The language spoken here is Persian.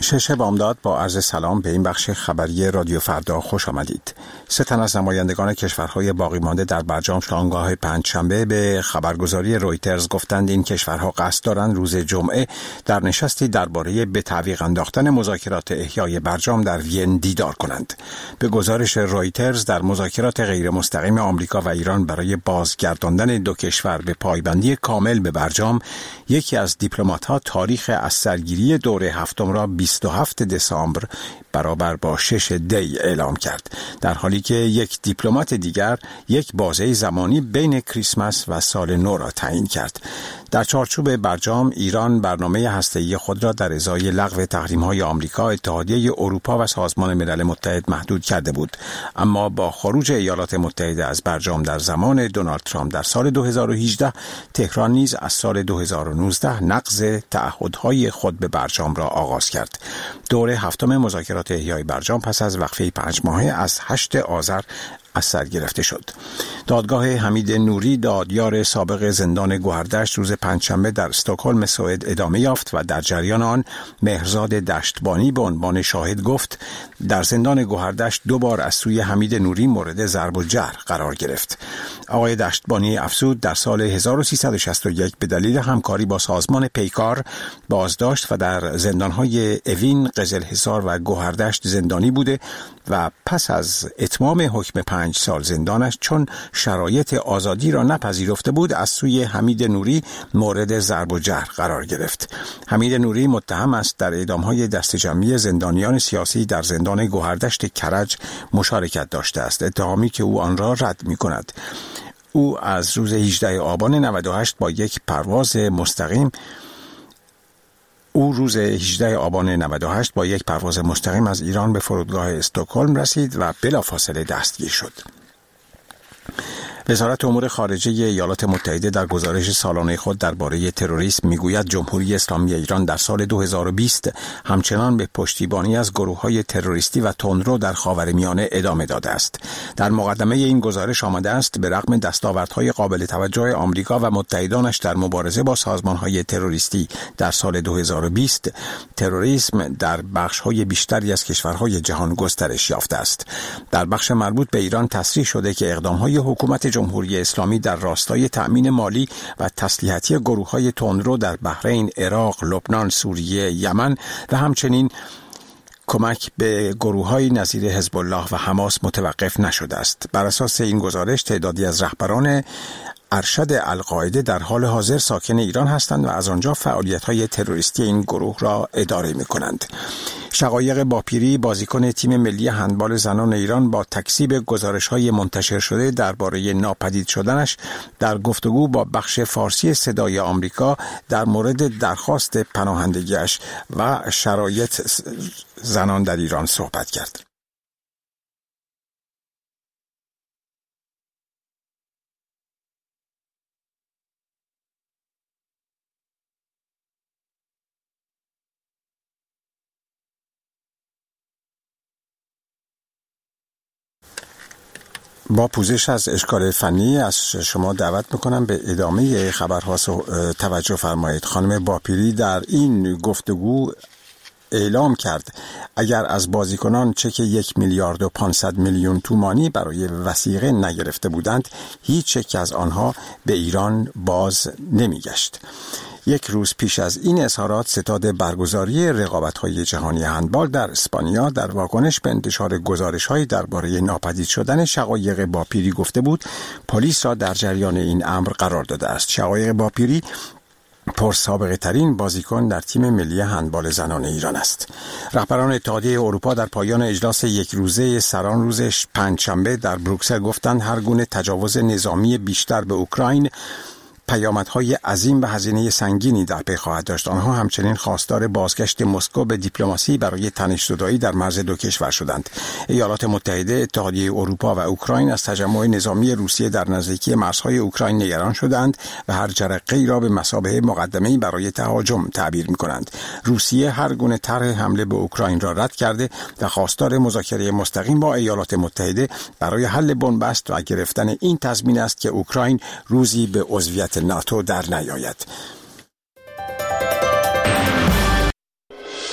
شش بامداد با عرض سلام به این بخش خبری رادیو فردا خوش آمدید. 3 تن از نمایندگان کشورهای باقی مانده در برجام شامگاه پنجشنبه به خبرگزاری رویترز گفتند این کشورها قصد دارند روز جمعه در نشستی درباره به تعویق انداختن مذاکرات احیای برجام در وین دیدار کنند. به گزارش رویترز در مذاکرات غیر مستقیم آمریکا و ایران برای بازگرداندن دو کشور به پایبندی کامل به برجام، یکی از دیپلمات‌ها تاریخ از سرگیری دوره هفتم را 27 دسامبر برابر با 6 دی اعلام کرد، در حالی که یک دیپلمات دیگر یک بازه زمانی بین کریسمس و سال نو را تعیین کرد. در چارچوب برجام، ایران برنامه هسته‌ای خود را در ازای لغو تحریم‌های آمریکا، اتحادیه اروپا و سازمان ملل متحد محدود کرده بود، اما با خروج ایالات متحده از برجام در زمان دونالد ترامپ در سال 2018، تهران نیز از سال 2019 نقض تعهدهای خود به برجام را آغاز کرد. دوره هفتم مذاکرات احیای برجام پس از وقفه 5 ماهه از 8 آذر از سر گرفته شد. دادگاه حمید نوری، دادیار سابق زندان گوهردشت، روز پنجشنبه در استکهلم سوئد ادامه یافت و در جریان آن مهرزاد دشتبانی به عنوان شاهد گفت در زندان گوهردشت 2 بار از سوی حمید نوری مورد ضرب و جرح قرار گرفت. آقای دشتبانی افزود در سال 1361 به دلیل همکاری با سازمان پیکار بازداشت و در زندانهای اوین، قزلحصار و گوهردشت زندانی بوده و پس از اتمام حکم 5 سال زندانش چون شرایط آزادی را نپذیرفته بود از سوی حمید نوری مورد ضرب و جرح قرار گرفت. حمید نوری متهم است در اعدام‌های دسته جمعی زندانیان سیاسی در زندان گوهردشت کرج مشارکت داشته است، اتهامی که او آن را رد می‌کند. او از روز 18 آبان 98 با یک پرواز مستقیم از ایران به فرودگاه استکهلم رسید و بلافاصله دستگیر شد. وزارت امور خارجه ایالات متحده در گزارش سالانه خود درباره تروریسم میگوید جمهوری اسلامی ایران در سال 2020 همچنان به پشتیبانی از گروه‌های تروریستی و تندرو در خاورمیانه ادامه داده است. در مقدمه این گزارش آمده است به رغم دستاوردهای قابل توجه آمریکا و متحدانش در مبارزه با سازمان‌های تروریستی در سال 2020، تروریسم در بخش‌های بیشتری از کشورهای جهان گسترش یافته است. در بخش مربوط به ایران تصریح شده که اقدام‌های حکومت جمهوری اسلامی در راستای تأمین مالی و تسلیحاتی گروه‌های تندرو در بحرین، عراق، لبنان، سوریه، یمن و همچنین کمک به گروه‌های نظیر حزب الله و حماس متوقف نشده است. بر اساس این گزارش تعدادی از رهبران ارشد القاعده در حال حاضر ساکن ایران هستند و از آنجا فعالیت‌های تروریستی این گروه را اداره می‌کنند. شقایق باپیری، بازیکن تیم ملی هندبال زنان ایران، با تکذیب گزارش‌های منتشر شده درباره ناپدید شدنش در گفتگو با بخش فارسی صدای آمریکا در مورد درخواست پناهندگیش و شرایط زنان در ایران صحبت کرد. با پوزش از اشکال فنی از شما دعوت میکنم به ادامه خبرها توجه فرمایید. خانم باپیری در این گفتگو اعلام کرد اگر از بازیکنان چک 1,500,000,000 تومانی برای وثیقه نگرفته بودند، هیچ یک از آنها به ایران باز نمیگشت. یک روز پیش از این اظهارات، ستاد برگزاری رقابت‌های جهانی هندبال در اسپانیا در واکنش به انتشار گزارش‌هایی درباره ناپدید شدن شقایق باپیری گفته بود پلیس را در جریان این امر قرار داده است. شقایق باپیری پرسابقه ترین بازیکن در تیم ملی هندبال زنان ایران است. رهبران اتحادیه اروپا در پایان اجلاس یک روزه سران روز پنجشنبه در بروکسل گفتند هر گونه تجاوز نظامی بیشتر به اوکراین پیامدهای عظیم و هزینه سنگینی در پی خواهد داشت. آنها همچنین خواستار بازگشت مسکو به دیپلماسی برای تنش‌زدایی در مرز دو کشور شدند. ایالات متحده، اتحادیه اروپا و اوکراین از تجمع نظامی روسیه در نزدیکی مرزهای اوکراین نگران شدند و هر جرقه‌ای را به مثابه مقدمه‌ای برای تهاجم تعبیر می‌کنند. روسیه هر گونه طرح حمله به اوکراین را رد کرده و خواستار مذاکره مستقیم با ایالات متحده برای حل بنبست و گرفتن این تضمین است که اوکراین روزی به عضویت ناتو در نیاید.